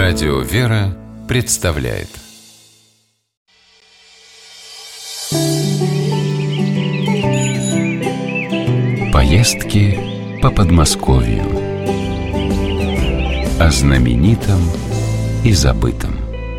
Радио «Вера» представляет поездки по Подмосковью. О знаменитом и забытом.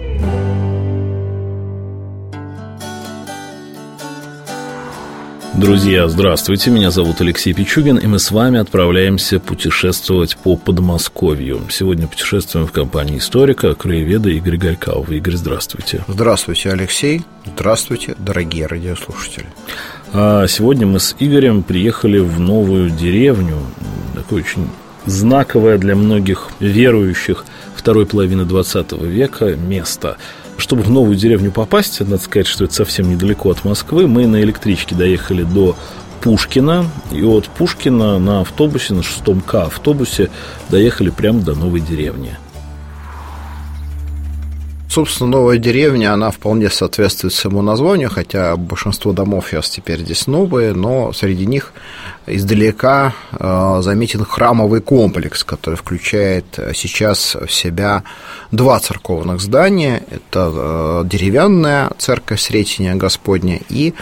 Друзья, здравствуйте, меня зовут Алексей Пичугин, и мы с вами отправляемся путешествовать по Подмосковью. Сегодня путешествуем в компании историка, краеведа Игоря Горького. Игорь, здравствуйте. Здравствуйте, Алексей. Здравствуйте, дорогие радиослушатели. Сегодня мы с Игорем приехали в новую деревню, такое очень знаковое для многих верующих второй половины 20 века место. Чтобы в новую деревню попасть, надо сказать, что это совсем недалеко от Москвы, мы на электричке доехали до Пушкина, и от Пушкина на автобусе, на 6 К автобусе доехали прямо до новой деревни. Собственно, новая деревня, она вполне соответствует своему названию, хотя большинство домов сейчас теперь здесь новые, но среди них издалека заметен храмовый комплекс, который включает сейчас в себя два церковных здания. Это деревянная церковь Сретения Господня и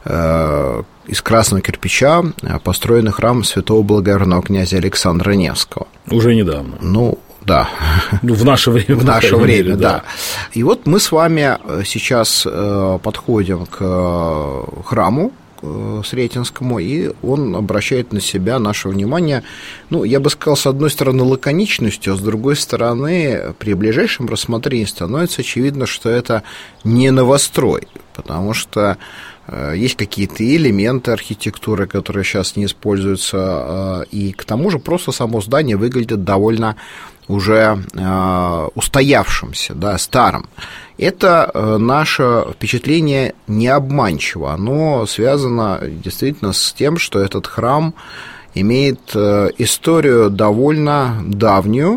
из красного кирпича построенный храм святого благоверного князя Александра Невского. Уже недавно. Да. В наше время. В наше время, да. И вот мы с вами сейчас подходим к храму Сретенскому, и он обращает на себя наше внимание, я бы сказал, с одной стороны, лаконичностью, а с другой стороны, при ближайшем рассмотрении становится очевидно, что это не новострой, потому что есть какие-то элементы архитектуры, которые сейчас не используются, и к тому же просто само здание выглядит довольно уже устоявшимся, старым. Это наше впечатление не обманчиво, оно связано действительно с тем, что этот храм имеет историю довольно давнюю,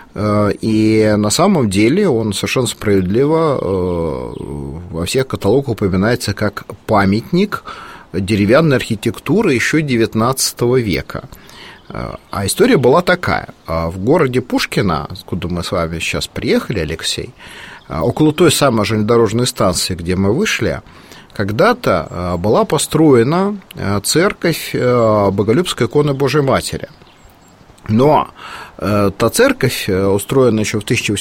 и на самом деле он совершенно справедливо во всех каталогах упоминается как памятник деревянной архитектуры еще XIX века. А история была такая. В городе Пушкино, откуда мы с вами сейчас приехали, Алексей, около той самой железнодорожной станции, где мы вышли, когда-то была построена церковь Боголюбской иконы Божией Матери. Но та церковь, устроенная еще в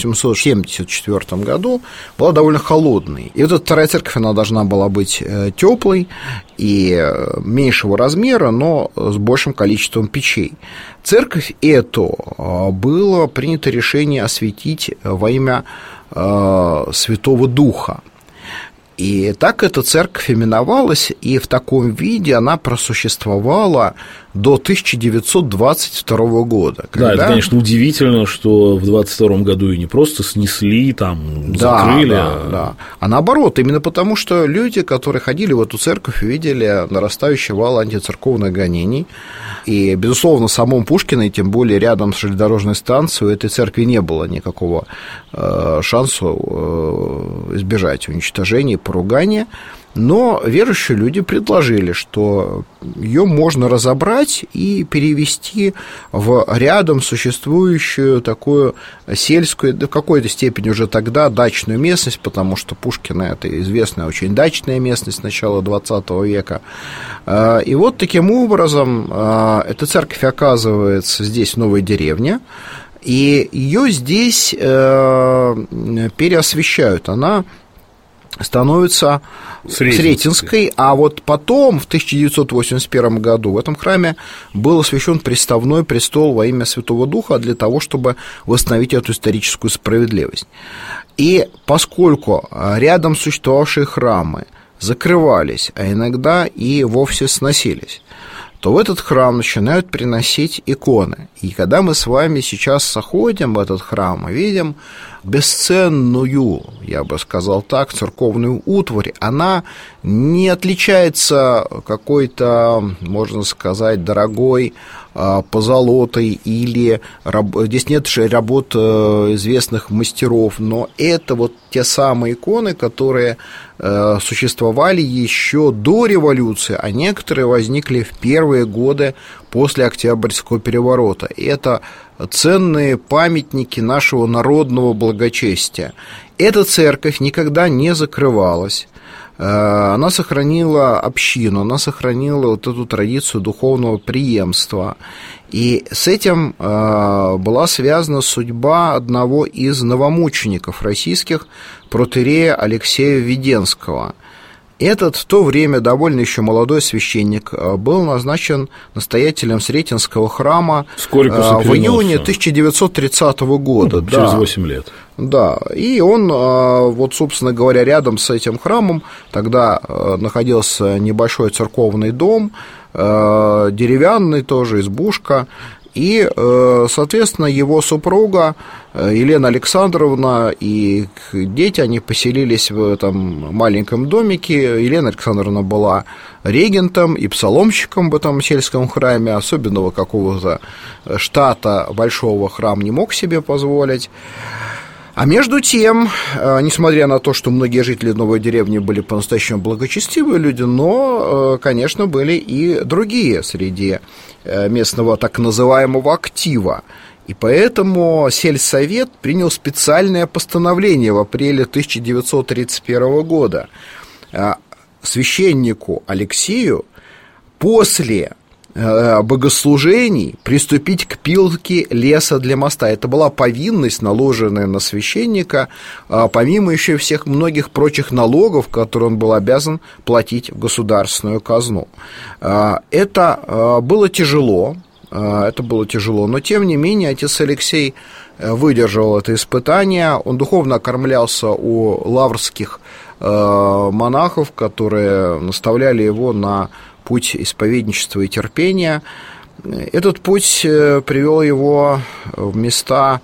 1874 году, была довольно холодной. И вот эта вторая церковь, она должна была быть теплой и меньшего размера, но с большим количеством печей. Церковь эту было принято решение осветить во имя Святого Духа. И так эта церковь именовалась, и в таком виде она просуществовала до 1922 года. Да, это, конечно, удивительно, что в 1922 году ее не просто снесли, закрыли. Да. А наоборот, именно потому, что люди, которые ходили в эту церковь, увидели нарастающий вал антицерковных гонений. И, безусловно, в самом Пушкино, и тем более рядом с железнодорожной станцией, у этой церкви не было никакого шанса избежать уничтожения, поругания. Но верующие люди предложили, что ее можно разобрать и перевести в рядом существующую такую сельскую, в какой-то степени уже тогда дачную местность, потому что Пушкино – это известная очень дачная местность начала XX века. И вот таким образом эта церковь оказывается здесь, в новой деревне, и ее здесь переосвящают. Она становится Сретенской, а вот потом, в 1981 году, в этом храме был освящен приставной престол во имя Святого Духа для того, чтобы восстановить эту историческую справедливость. И поскольку рядом существовавшие храмы закрывались, а иногда и вовсе сносились, то в этот храм начинают приносить иконы. И когда мы с вами сейчас заходим в этот храм, мы видим бесценную, я бы сказал так, церковную утварь. Она не отличается какой-то, можно сказать, дорогой позолотой, или здесь нет работ известных мастеров, но это вот те самые иконы, которые существовали еще до революции, а некоторые возникли в первые годы после Октябрьского переворота. Это ценные памятники нашего народного благочестия. Эта церковь никогда не закрывалась. Она сохранила общину, она сохранила вот эту традицию духовного преемства. И с этим была связана судьба одного из новомучеников российских, протоиерея Алексея Введенского. Этот в то время довольно еще молодой священник был назначен настоятелем Сретенского храма в июне 1930 года. Через 8 лет. Да, и он, вот, собственно говоря, рядом с этим храмом тогда находился небольшой церковный дом, деревянный тоже, избушка, и, соответственно, его супруга Елена Александровна и дети, они поселились в этом маленьком домике. Елена Александровна была регентом и псаломщиком в этом сельском храме, особенного какого-то штата большого храм не мог себе позволить. А между тем, несмотря на то, что многие жители новой деревни были по-настоящему благочестивые люди, но, конечно, были и другие среди местного так называемого актива. И поэтому сельсовет принял специальное постановление в апреле 1931 года. Священнику Алексею после богослужений приступить к пилке леса для моста. Это была повинность, наложенная на священника, помимо еще всех многих прочих налогов, которые он был обязан платить в государственную казну. Это было тяжело, но тем не менее отец Алексей выдержал это испытание. Он духовно окормлялся у лаврских монахов, которые наставляли его на путь исповедничества и терпения. Этот путь привел его в места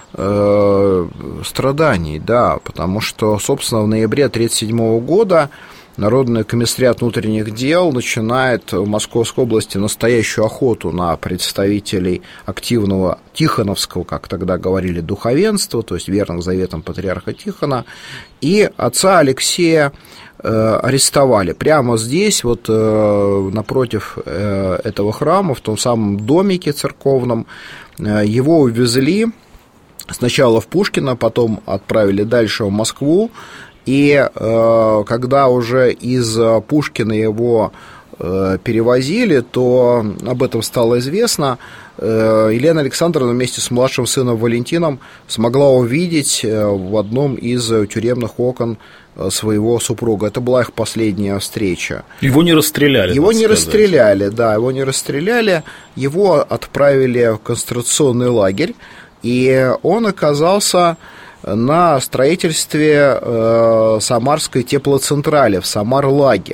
страданий, да, потому что, собственно, в ноябре 1937 года Народный комиссариат внутренних дел начинает в Московской области настоящую охоту на представителей активного тихоновского, как тогда говорили, духовенства, то есть верных заветам патриарха Тихона, и отца Алексея арестовали прямо здесь, вот напротив этого храма, в том самом домике церковном. Его увезли сначала в Пушкино, потом отправили дальше в Москву, и когда уже из Пушкина его перевозили, то об этом стало известно. Елена Александровна вместе с младшим сыном Валентином смогла увидеть в одном из тюремных окон своего супруга. Это была их последняя встреча. Его не расстреляли? Его не расстреляли, да, его не расстреляли. Его отправили в концентрационный лагерь, и он оказался на строительстве Самарской теплоцентрали в Самар-Лаге.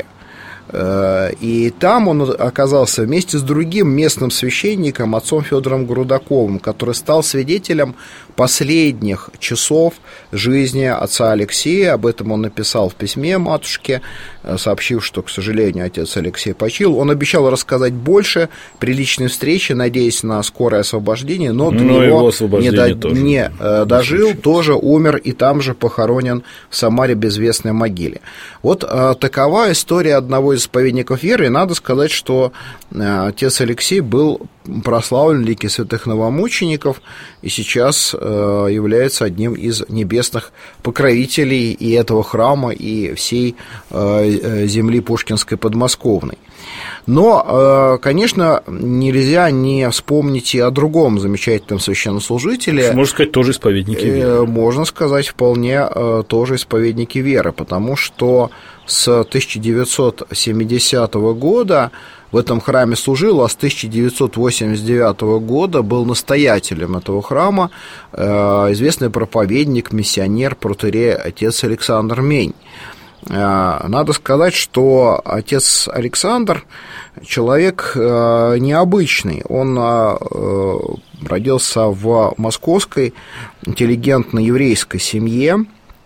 И там он оказался вместе с другим местным священником, отцом Федором Грудаковым, который стал свидетелем последних часов жизни отца Алексея. Об этом он написал в письме матушке, сообщив, что, к сожалению, отец Алексей почил. Он обещал рассказать больше при личной встрече, надеясь на скорое освобождение, но до него не дожил, тоже умер и там же похоронен в Самаре безвестной могиле. Вот такова история одного из исповедников веры, и надо сказать, что отец Алексей был прославлен в лике святых новомучеников и сейчас является одним из небесных покровителей и этого храма, и всей земли Пушкинской подмосковной. Но, конечно, нельзя не вспомнить и о другом замечательном священнослужителе. Можно сказать, тоже исповедники веры. Можно сказать, вполне тоже исповедники веры, потому что с 1970 года в этом храме служил, а с 1989 года был настоятелем этого храма известный проповедник, миссионер, протоиерей отец Александр Мень. Надо сказать, что отец Александр человек необычный. Он родился в московской интеллигентно-еврейской семье,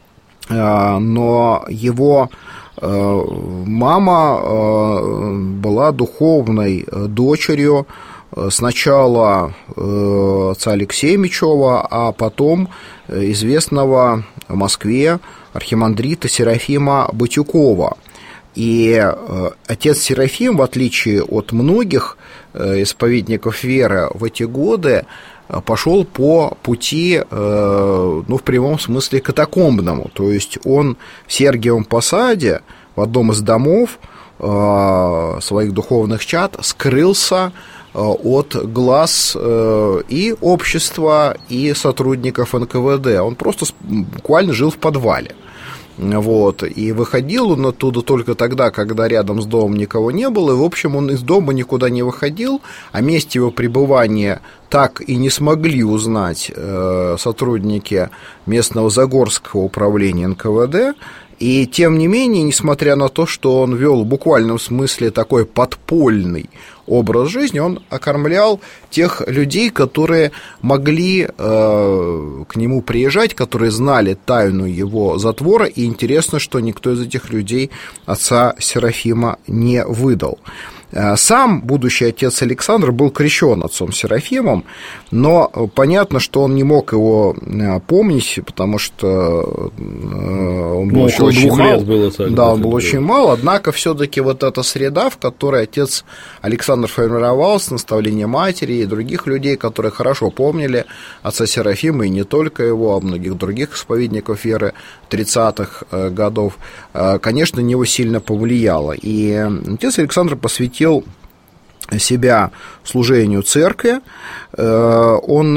но его мама была духовной дочерью сначала отца Алексея Мечева, а потом известного в Москве архимандрита Серафима Батюкова. И отец Серафим, в отличие от многих исповедников веры в эти годы, пошел по пути, в прямом смысле, катакомбному. То есть он в Сергиевом Посаде, в одном из домов своих духовных чад, скрылся от глаз и общества, и сотрудников НКВД. Он просто буквально жил в подвале. Вот. И выходил он оттуда только тогда, когда рядом с домом никого не было. И, в общем, он из дома никуда не выходил. О месте его пребывания так и не смогли узнать сотрудники местного Загорского управления НКВД. И, тем не менее, несмотря на то, что он вел в буквальном смысле такой подпольный образ жизни, он окормлял тех людей, которые могли к нему приезжать, которые знали тайну его затвора, и интересно, что никто из этих людей отца Серафима не выдал. Сам будущий отец Александр был крещен отцом Серафимом, но понятно, что он не мог его помнить, потому что он был еще очень мал. Он был очень мал, однако все-таки вот эта среда, в которой отец Александр формировался, наставление матери и других людей, которые хорошо помнили отца Серафима, и не только его, а многих других исповедников веры 30-х годов, конечно, на него сильно повлияло. И отец Александр посвятил себя служению церкви. Он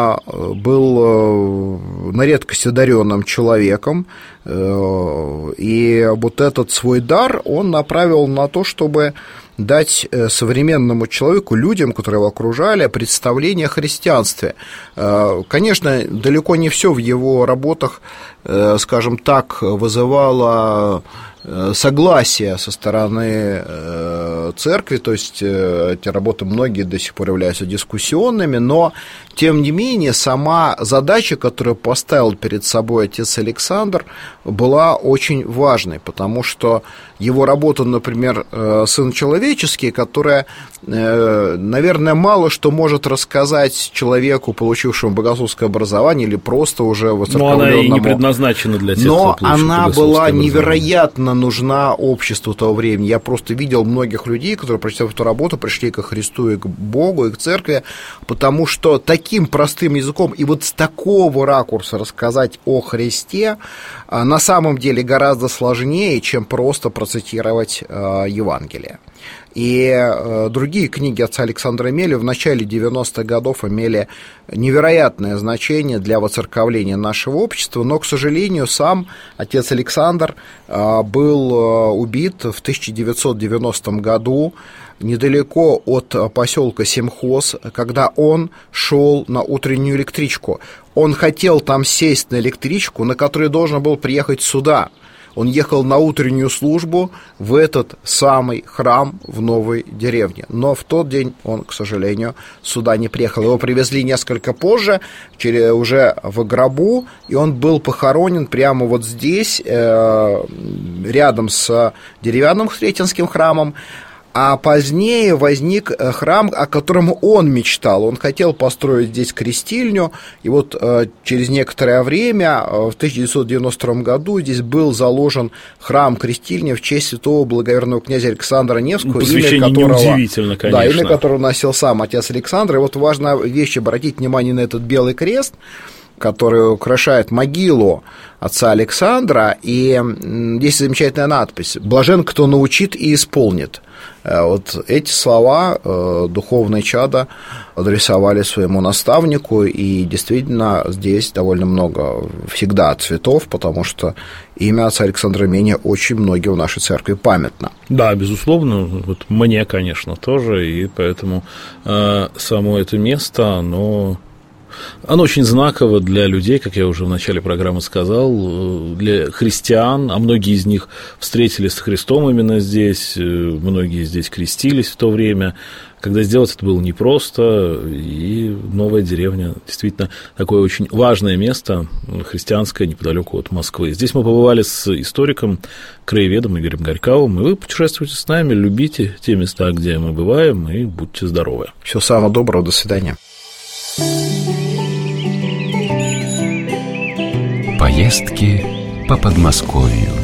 был на редкость одаренным человеком, и вот этот свой дар он направил на то, чтобы дать современному человеку, людям, которые его окружали, представление о христианстве. Конечно, далеко не все в его работах, скажем так, вызывало согласие со стороны церкви, то есть эти работы многие до сих пор являются дискуссионными, но, тем не менее, сама задача, которую поставил перед собой отец Александр, была очень важной, потому что его работа, например, «Сын человеческий», которая, наверное, мало что может рассказать человеку, получившему богословское образование или просто уже воцерковленному. Но она и не предназначена для тех, но она была невероятно нужна обществу того времени. Я просто видел многих людей, которые, прочитав эту работу, пришли ко Христу и к Богу, и к церкви, потому что таким простым языком и вот с такого ракурса рассказать о Христе на самом деле гораздо сложнее, чем просто процитировать Евангелие. И другие книги отца Александра Меля в начале 90-х годов имели невероятное значение для воцерковления нашего общества, но, к сожалению, сам отец Александр был убит в 1990 году недалеко от поселка Семхоз, когда он шел на утреннюю электричку. Он хотел там сесть на электричку, на которой должен был приехать сюда. Он ехал на утреннюю службу в этот самый храм в Новой деревне. Но в тот день он, к сожалению, сюда не приехал. Его привезли несколько позже, уже в гробу, и он был похоронен прямо вот здесь, рядом с деревянным Сретенским храмом. А позднее возник храм, о котором он мечтал. Он хотел построить здесь крестильню, и вот через некоторое время, в 1992 году, здесь был заложен храм-крестильня в честь святого благоверного князя Александра Невского, имя которого носил сам отец Александр. И вот важная вещь — обратить внимание на этот белый крест, который украшает могилу отца Александра, и здесь замечательная надпись: «Блажен, кто научит и исполнит». Вот эти слова духовные чада адресовали своему наставнику, и действительно здесь довольно много всегда цветов, потому что имя отца Александра Меня очень многим в нашей церкви памятно. Да, безусловно, вот мне, конечно, тоже, и поэтому само это место, оно Оно очень знаково для людей, как я уже в начале программы сказал, для христиан, а многие из них встретились с Христом именно здесь, многие здесь крестились в то время, когда сделать это было непросто, и новая деревня действительно такое очень важное место, христианское, неподалеку от Москвы. Здесь мы побывали с историком, краеведом Игорем Горьковым, и вы путешествуйте с нами, любите те места, где мы бываем, и будьте здоровы. Всего самого доброго, до свидания. Поездки по Подмосковью.